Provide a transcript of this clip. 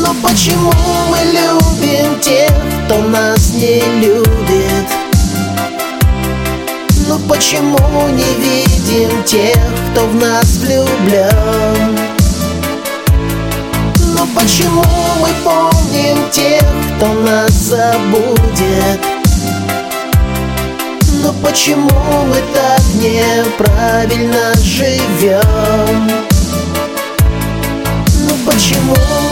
Но почему мы любим тех, кто нас не любит? Ну почему не видим тех, кто в нас влюблен? Ну почему мы помним тех, кто нас забудет? Ну почему мы так неправильно живем? Ну почему